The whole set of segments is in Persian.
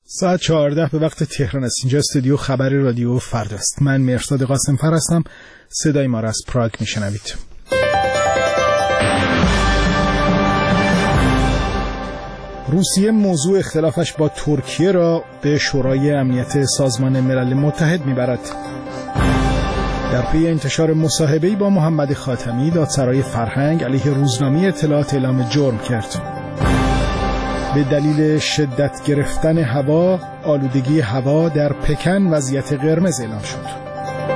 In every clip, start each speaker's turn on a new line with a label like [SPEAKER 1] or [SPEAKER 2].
[SPEAKER 1] ساعت 14 به وقت تهران است. اینجا استودیو خبر رادیو فردا است. من مرصاد قاسم‌فر هستم. صدای ما را از پراگ میشنوید. روسیه موضوع اختلافش با ترکیه را به شورای امنیت سازمان ملل متحد میبرد. در پی انتشار مصاحبه‌ای با محمد خاتمی، دادسرای فرهنگ علیه روزنامه اطلاعات اعلام جرم کرد. به دلیل شدت گرفتن هوا، آلودگی هوا در پکن وضعیت قرمز اعلام شد.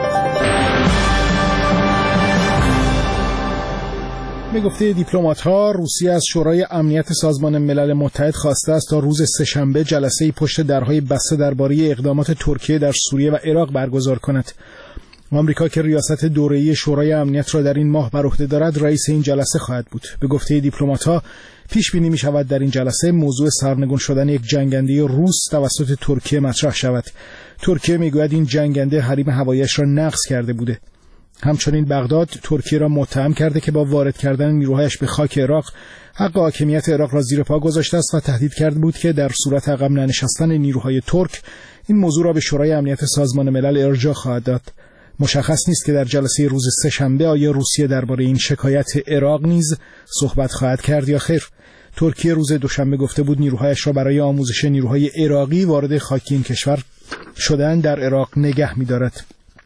[SPEAKER 1] به گفته دیپلمات‌ها، روسیه از شورای امنیت سازمان ملل متحد خواسته است تا روز سه‌شنبه جلسه‌ای پشت درهای بسته درباره اقدامات ترکیه در سوریه و عراق برگزار کند. آمریکا که ریاست دوره‌ای شورای امنیت را در این ماه بر عهده دارد، رئیس این جلسه خواهد بود. به گفته دیپلمات‌ها، پیش بینی می‌شود در این جلسه موضوع سرنگون شدن یک جنگنده روس توسط ترکیه مطرح شود. ترکیه می‌گوید این جنگنده حریم هوایی‌اش را نقض کرده بوده. همچنین بغداد ترکیه را متهم کرده که با وارد کردن نیروهایش به خاک عراق حق حاکمیت عراق را زیر پا گذاشته است و تهدید کرده بود که در صورت عقب ننشستن نیروهای ترک این موضوع را به شورای امنیت سازمان ملل ارجاع خواهد داد. مشخص نیست که در جلسه روز سه‌شنبه آیا روسیه درباره این شکایت عراق نیز صحبت خواهد کرد یا خیر. ترکیه روز دوشنبه گفته بود نیروهایش را برای آموزش نیروهای عراقی وارد خاک این کشور شدن در عراق نگه می‌دارد.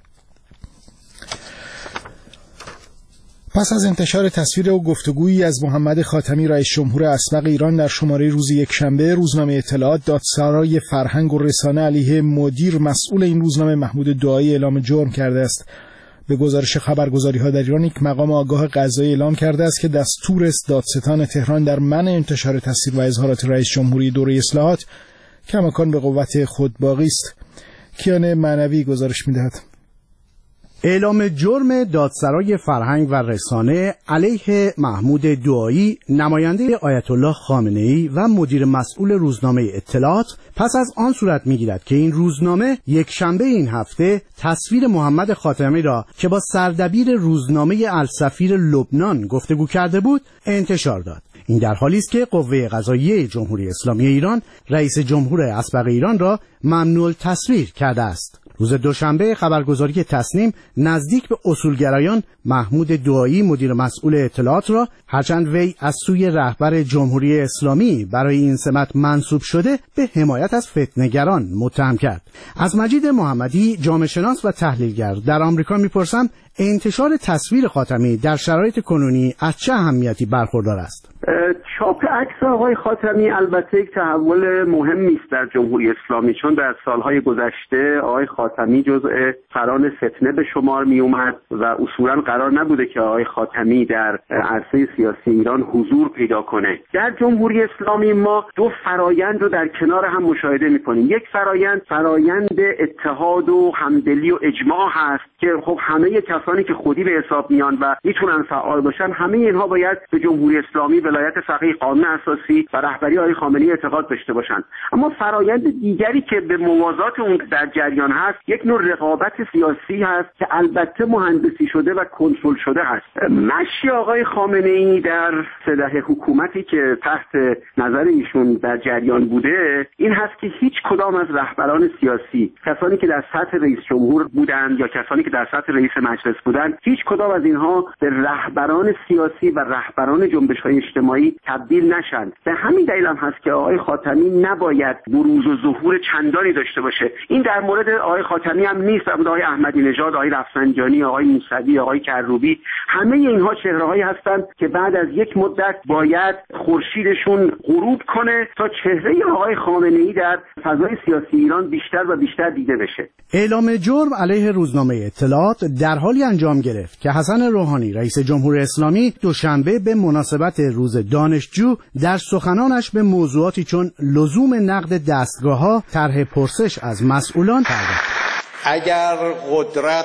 [SPEAKER 1] پس از انتشار تصویر و گفتگویی از محمد خاتمی رئیس جمهور اسبق ایران در شماره روز یکشنبه، روزنامه اطلاعات دادسرای فرهنگ و رسانه علیه مدیر مسئول این روزنامه محمود دعایی اعلام جرم کرده است. به گزارش خبرگزاری‌ها در ایران، یک مقام آگاه قضایی اعلام کرده است که دستور دادستان تهران در منع انتشار تصویر و اظهارات رئیس جمهوری دوره اصلاحات کماکان به قوت خود باقی است. کیان معنوی گزارش می‌دهد.
[SPEAKER 2] اعلام جرم دادسرای فرهنگ و رسانه علیه محمود دعایی، نماینده آیت الله خامنه‌ای و مدیر مسئول روزنامه اطلاعات، پس از آن صورت می‌گیرد که این روزنامه یک شنبه این هفته تصویر محمد خاتمی را که با سردبیر روزنامه السفیر لبنان گفتگو کرده بود انتشار داد. این در حالی است که قوه قضاییه جمهوری اسلامی ایران رئیس جمهور اسبق ایران را ممنوع التصویر کرده است. روز دوشنبه خبرگزاری تصنیم نزدیک به اصولگرایان محمود دعایی مدیر مسئول اطلاعات را، هرچند وی از سوی رهبر جمهوری اسلامی برای این سمت منصوب شده، به حمایت از فتنه‌گران متهم کرد. از مجید محمدی، جامعه شناس و تحلیلگر در آمریکا میپرسم انتشار تصویر خاتمی در شرایط کنونی از چه اهمیتی برخوردار است؟
[SPEAKER 3] چاپ عکس آقای خاتمی البته یک تحول مهمی است در جمهوری اسلامی، چون در سالهای گذشته آقای خاتمی جزء سران فتنه به شمار می اومد و اصولا قرار نبوده که آقای خاتمی در عرصه سیاسی ایران حضور پیدا کنه. در جمهوری اسلامی ما دو فرایند رو در کنار هم مشاهده می‌کنیم. یک فرایند اتحاد و همدلی و اجماع هست که خب همه کسانی که خودی به حساب میان و میتونن فعال باشن، همه اینها باید به جمهوری اسلامی ولایت فقیه، قانون اساسی و رهبری آقای خامنه‌ای اعتقاد داشته باشن. اما فرایند دیگری که به موازات اون در جریان هست، یک نوع رقابت سیاسی هست که البته مهندسی شده و کنترل شده هست. مشی آقای خامنه‌ای در سده حکومتی که تحت نظر ایشون در جریان بوده این هست که هیچ کدام از رهبران سیاسی، کسانی که در سطح رئیس جمهور بودند یا کسانی که در سطح رئیس مجلس بودند، هیچ کدام از اینها به رهبران سیاسی و رهبران جنبش‌های اجتماعی تبدیل نشند. به همین دلیل هم هست که آقای خاتمی نباید بروز و ظهور چندانی داشته باشه. این در مورد آقای خاتمی هم نیست، اما آقای احمدی نژاد، آقای رفسنجانی، آقای موسوی، آقای کروبی، همه اینها چهره‌هایی هستند که بعد از یک مدت باید خورشیدشون غروب کنه تا چهره آقای خامنه‌ای در فضای سیاسی ایران بیشتر و بیشتر دیده بشه.
[SPEAKER 2] اعلام جرم علیه روزنامه اطلاعات در حالی انجام گرفت که حسن روحانی رئیس جمهور اسلامی دوشنبه به مناسبت روز دانشجو در سخنانش به موضوعاتی چون لزوم نقد دستگاه‌ها، طرح پرسش از مسئولان پرداخت.
[SPEAKER 4] اگر قدرت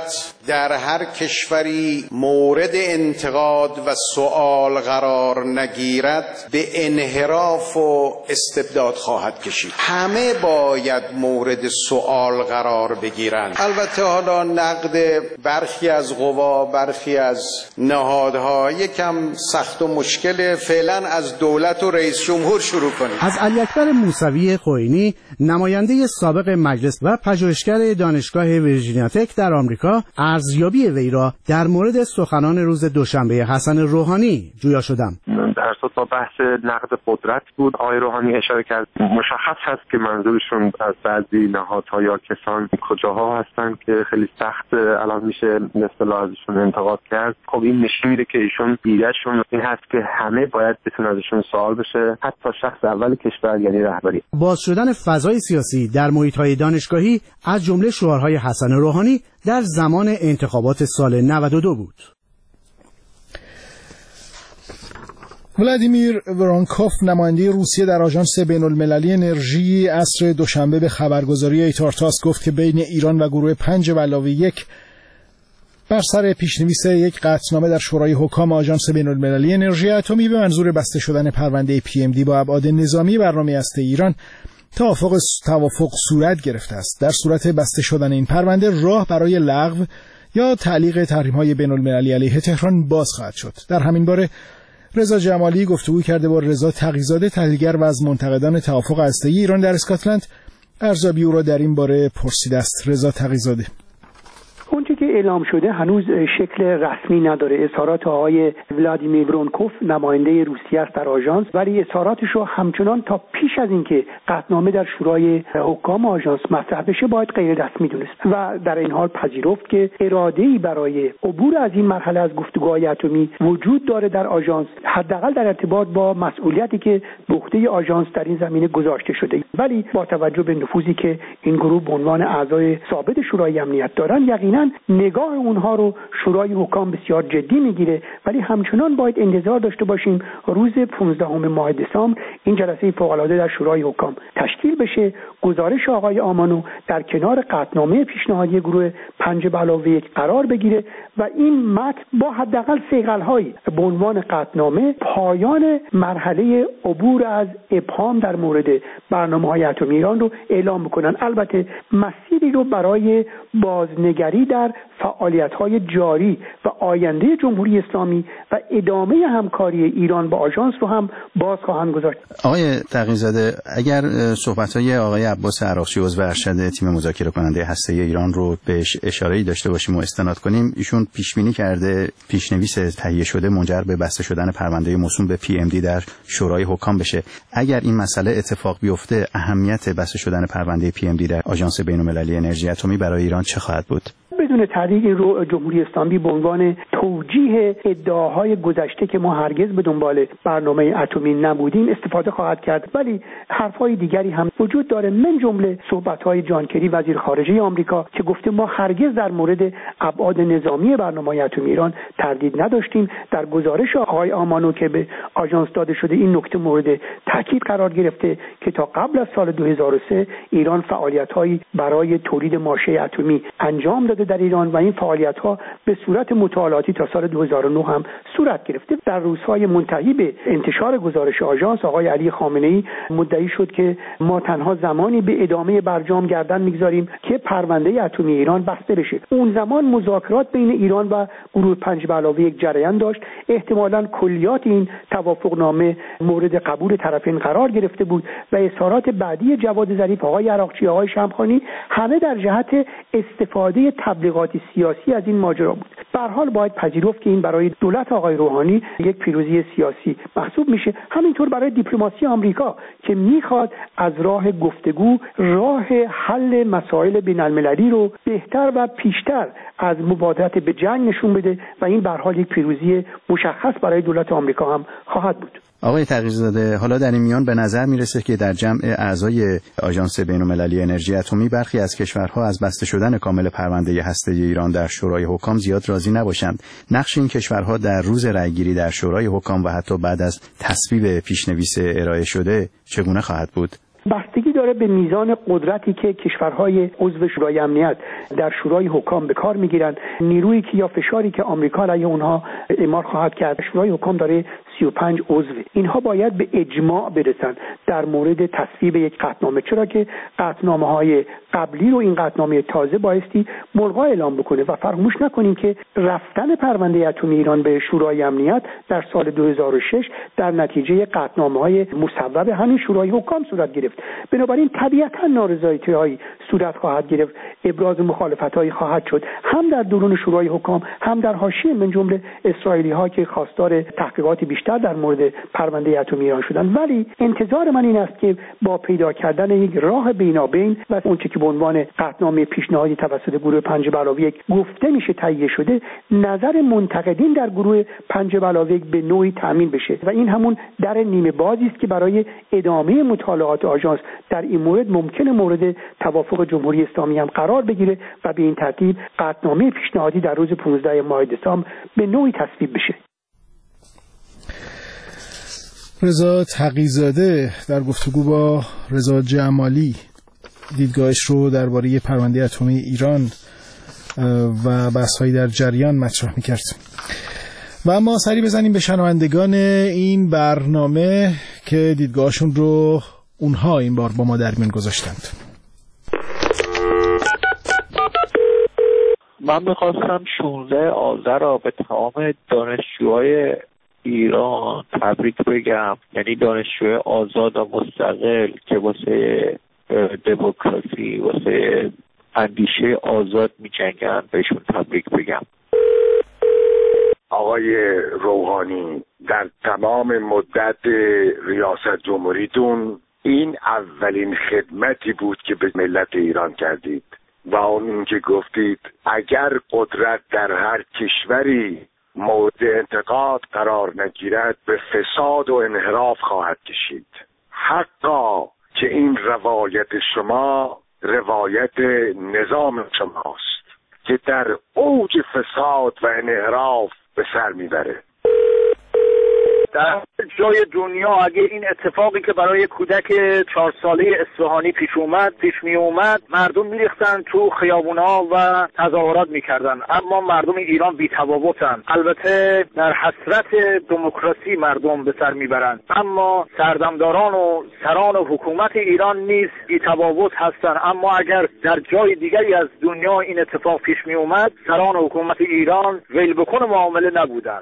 [SPEAKER 4] در هر کشوری مورد انتقاد و سؤال قرار نگیرد به انحراف و استبداد خواهد کشید. همه باید مورد سؤال قرار بگیرند. البته حالا نقد برخی از قوا، برخی از نهادها یکم سخت و مشکل، فعلا از دولت و رئیس جمهور شروع کنیم.
[SPEAKER 2] از علی اکبر موسوی خوئینی، نماینده سابق مجلس و پژوهشگر دانشگاه ویرجینیا تک در آمریکا، ارزیابی وی را در مورد سخنان روز دوشنبه حسن روحانی جویا شدم.
[SPEAKER 5] در با بحث نقد قدرت بود. آقای روحانی اشاره کرد مشخص هست که منظورشون از بعضی نهادها یا کسان کجاها هستن که خیلی سخت الان میشه به اصطلاح ازشون انتقاد کرد. خب این نشون میده که ایشون ایدهشون این هست که همه باید بتونن ازشون سوال بشه، حتی شخص اول کشور یعنی رهبری.
[SPEAKER 2] باز شدن فضای سیاسی در محیط‌های دانشگاهی از جمله شعارهای حسن روحانی در زمان انتخابات سال 92 بود.
[SPEAKER 1] ولادیمیر ورانکوف، نماینده روسیه در آژانس بین‌المللی انرژی، عصر دوشنبه به خبرگزاری ایتارتاس گفت که بین ایران و گروه 5+1 بر سر پیشنویس یک قطعنامه در شورای حکام آژانس بین‌المللی انرژی اتمی به منظور بسته شدن پرونده PMD با ابعاد نظامی برنامه هسته ایران توافق صورت گرفته است. در صورت بسته شدن این پرونده، راه برای لغو یا تعلیق تحریم‌های بین‌المللی علیه تهران باز خواهد شد. در همین باره رضا جمالی گفتگو کرده با رضا تقی‌زاده، تحلیلگر و از منتقدان توافق هسته‌ای ایران در اسکاتلند. ارزیابی او را در این باره پرسیده است. رضا تقی‌زاده:
[SPEAKER 6] اونچه که اعلام شده هنوز شکل رسمی نداره. اظهارات آقای ولادیمیر ورانکوف، نماینده روسیه است در آژانس، ولی اظهاراتش رو همچنان تا پیش از اینکه قطعنامه در شورای حکام آژانس مطرح بشه باید غیر رسمی دونست و در این حال پذیرفت که اراده‌ای برای عبور از این مرحله از گفتگوهای اتمی وجود داره در آژانس، حداقل در ارتباط با مسئولیتی که به عهده آژانس در این زمینه گذاشته شده. ولی با توجه به نفوذی که این گروه به عنوان اعضای ثابت شورای امنیت دارن، یقینا نگاه اونها رو شورای حکام بسیار جدی میگیره، ولی همچنان باید انتظار داشته باشیم روز 15 ماه دسامبر این جلسه فوق‌العاده در شورای حکام تشکیل بشه، گزارش آقای آمانو در کنار قطعنامه پیشنهادی گروه 5+1 قرار بگیره و این متن با حداقل صیقل‌هایی به عنوان قطعنامه پایان مرحله عبور از ابهام در مورد برنامه‌های اتمی ایران رو اعلام بکنن. البته مسیری رو برای بازنگری در فعالیت‌های جاری و آینده جمهوری اسلامی و ادامه همکاری ایران با آژانس رو هم باز خواهند گذاشت.
[SPEAKER 7] آقای تقی‌زاده، اگر صحبت‌های آقای عباس عراقچی عضو ارشد تیم مذاکره کننده هسته‌ای ایران رو بهش اشاره‌ای داشته باشیم و استناد کنیم، ایشون پیش‌بینی کرده پیشنویس تهیه شده منجر به بسته شدن پرونده موسوم به PMD در شورای حکام بشه. اگر این مسئله اتفاق بیفته، اهمیت بسته شدن پرونده PMD در آژانس بین‌المللی انرژی اتمی برای ایران چه خواهد بود؟
[SPEAKER 6] بدون تردید این رو جمهوری اسلامی به عنوان توجیه ادعاهای گذشته که ما هرگز به دنبال برنامه اتمی نبودیم استفاده خواهد کرد، ولی حرفهای دیگری هم وجود داره، من جمله صحبت‌های جان کری وزیر خارجه آمریکا که گفته ما هرگز در مورد ابعاد نظامی برنامه اتمی ایران تردید نداشتیم. در گزارش آقای آمانو که به آژانس داده شده این نکته مورد تاکید قرار گرفته که تا قبل از سال 2003 ایران فعالیت‌هایی برای تولید ماشه اتمی انجام داده در ایران و این فعالیت‌ها به صورت مطالعاتی تا سال 2009 هم صورت گرفته. در روزهای منتهی به انتشار گزارش آژانس، آقای علی خامنه‌ای مدعی شد که ما تنها زمانی به ادامه برجام گردن می‌گذاریم که پرونده اتمی ایران بسته بشه. اون زمان مذاکرات بین ایران و گروه 5+1 جریان داشت. احتمالاً کلیات این توافقنامه مورد قبول طرفین قرار گرفته بود و اظهارات بعدی جواد ظریف، آقای عراقچی، آقای شمخانی همه در جهت استفاده تبلیغات سیاسی از این ماجرا بود. به هر حال باید پذیرفت که این برای دولت آقای روحانی یک پیروزی سیاسی محسوب میشه. همینطور برای دیپلماسی آمریکا که میخواد از راه گفتگو راه حل مسائل بین‌المللی رو بهتر و پیشتر از مبادرت به جنگ نشون بده و این به هر حال یک پیروزی مشخص برای دولت آمریکا هم خواهد بود.
[SPEAKER 7] آقای تقی‌زاده، حالا در این میان به نظر میرسه که در جمع اعضای آژانس بین‌المللی انرژی اتمی برخی از کشورها از بسته شدن کامل پرونده هسته‌ای ایران در شورای حکام زیاد راضی نباشند. نقش این کشورها در روز رأیگیری در شورای حکام و حتی بعد از تصویب پیشنویس ارائه شده چگونه خواهد بود؟
[SPEAKER 6] بستگی داره به میزان قدرتی که کشورهای عضو شورای امنیت در شورای حکام به کار میگیرن، نیرویی که یا فشاری که آمریکا علیه اونها اعمال خواهد کرد. شورای حکام داره 35 عضو. اینها باید به اجماع برسن در مورد تصویب یک قطعنامه، چرا که قطعنامه‌های قبلی رو این قطعنامه تازه بایستی ملغا اعلام بکنه. و فراموش نکنیم که رفتن پرونده اتمی ایران به شورای امنیت در سال 2006 در نتیجه قطعنامه‌های مصوب همین شورای حکام صورت گرفت. بنابراین طبیعتاً نارضایتی‌هایی صورت خواهد گرفت، ابراز مخالفت‌هایی خواهد شد، هم در درون شورای حکام، هم در حاشیه من جمله اسرائیلی‌ها که خواستار تحقیقات بیشتر در مورد پرونده اتمی ایران شدن. ولی انتظار من این است که با پیدا کردن یک راه بینابین و اونچه که به عنوان قطعنامه پیشنهادی توسط گروه 5+1 گفته میشه تهیه شده، نظر منتقدین در گروه 5+1 به نوعی تامین بشه و این همون در نیمه بازی است که برای ادامه مطالعات آژانس در این مورد ممکنه مورد توافق جمهوری اسلامی هم قرار بگیره و به این ترتیب قطعنامه پیشنهادی در روز 15 ماه دسامبر به نوعی تصویب بشه.
[SPEAKER 1] رضا تقی‌زاده در گفتگو با رضا جمالی دیدگاهش رو درباره پرونده اتمی ایران و بحث‌هایی در جریان مطرح می‌کرد. و اما سری بزنیم به شنوندگان این برنامه که دیدگاهشون رو اونها این بار با ما در میون گذاشتند.
[SPEAKER 8] من می‌خواستم 16 آذر را به تمام دانشجوهای ایران تبریک بگم، یعنی dانشجوی آزاد و مستقل که واسه دموکراسی، واسه اندیشه آزاد می‌جنگن، بهشون تبریک بگم.
[SPEAKER 9] آقای روحانی، در تمام مدت ریاست جمهوریتون این اولین خدمتی بود که به ملت ایران کردید و اون که گفتید اگر قدرت در هر کشوری مورد انتقاد قرار نگیرد به فساد و انحراف خواهد کشید. حقا که این روایت شما روایت نظام شماست که در اوج فساد و انحراف به سر میبره.
[SPEAKER 10] در جای دنیا اگه این اتفاقی که برای کودک 4 ساله اصفهانی پیش می اومد، مردم میریختن تو خیابونا و تظاهرات میکردن، اما مردم ایران بی تفاوتن. البته در حسرت دموکراسی مردم به سر میبرند، اما سردمداران و سران و حکومت ایران نیز بی تفاوت هستن. اما اگر در جای دیگری از دنیا این اتفاق پیش می اومد، سران و حکومت ایران ولبکن معامله نبودند.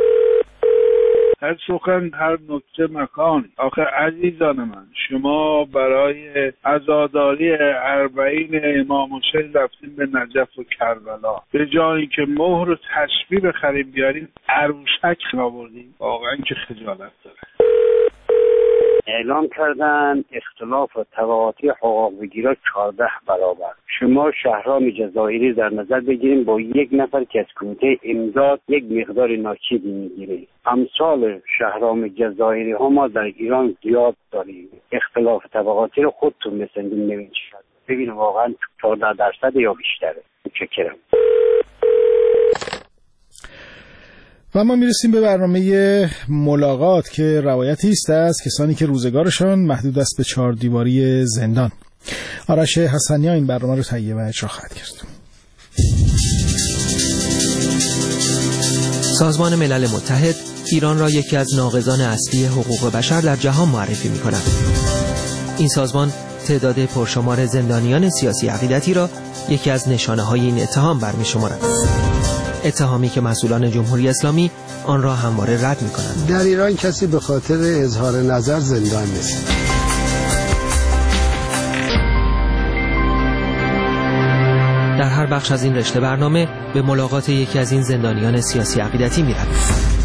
[SPEAKER 11] هر سخن هر نکته مکان. آخه عزیزان من، شما برای عزاداری 40 امام حسین رفتیم به نجف و کربلا، به جایی که مهر و تسبیح بخریم بیاریم عروسک آوردیم. واقعا که خجالت داره.
[SPEAKER 12] اعلام کردن اختلاف و تفاوتی حقوق بگیرا 14 برابر. شما شهرام جزایری در نظر بگیریم، با یک نفر که از کمیته امداد یک مقدار ناچیزی میگیره. امثال شهرام جزایری ها ما در ایران زیاد داریم. اختلاف طبقاتی رو خودتون بسندین نمیشه، ببین واقعا 14% یا بیشتره. متشکرم.
[SPEAKER 1] و ما میرسیم به برنامه ملاقات که روایتی است از کسانی که روزگارشان محدود است به 4 دیواری زندان. آرش حسنی این برنامه رو تهیه و اجرا خواهد کرد.
[SPEAKER 13] سازمان ملل متحد ایران را یکی از ناقضان اصلی حقوق بشر در جهان معرفی می‌کند. این سازمان تعداد پرشمار زندانیان سیاسی عقیدتی را یکی از نشانه‌های این اتهام برمی‌شمارد. اتهامی که مسئولان جمهوری اسلامی آن را همواره رد می‌کنند.
[SPEAKER 14] در ایران کسی به خاطر اظهار نظر زندان نیست.
[SPEAKER 13] در هر بخش از این رشته برنامه به ملاقات یکی از این زندانیان سیاسی عقیدتی می‌رویم.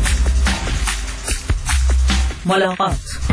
[SPEAKER 15] ملاقات.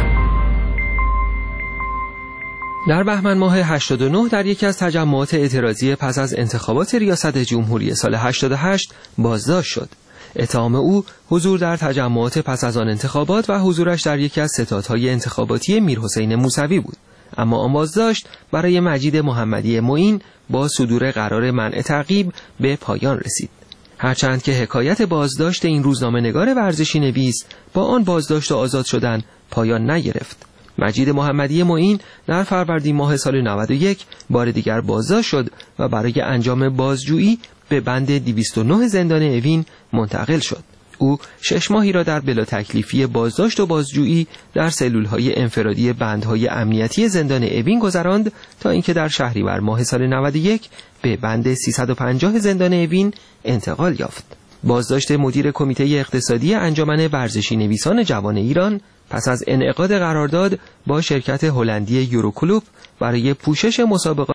[SPEAKER 13] در بهمن ماه 89 در یکی از تجمعات اعتراضی پس از انتخابات ریاست جمهوری سال 88 بازداشت شد. اتهام او حضور در تجمعات پس از آن انتخابات و حضورش در یکی از ستادهای انتخاباتی میرحسین موسوی بود. اما آن بازداشت برای مجید محمدی معین با صدور قرار منع تعقیب به پایان رسید. هرچند که حکایت بازداشت این روزنامه‌نگار ورزشی نویس با آن بازداشت و آزاد شدن پایان نگرفت. مجید محمدی معین در فروردین ماه سال 91 بار دیگر بازداشت شد و برای انجام بازجویی به بند 209 زندان اوین منتقل شد. او 6 ماهی را در بلا تکلیفی بازداشت و بازجویی در سلول‌های انفرادی بندهای امنیتی زندان اوین گذراند تا اینکه در شهریور ماه سال 91 به بند 350 زندان اوین انتقال یافت. بازداشت مدیر کمیته اقتصادی انجمن ورزشی نویسان جوان ایران پس از انعقاد قرارداد با شرکت هلندی یوروکلوب برای پوشش مسابقات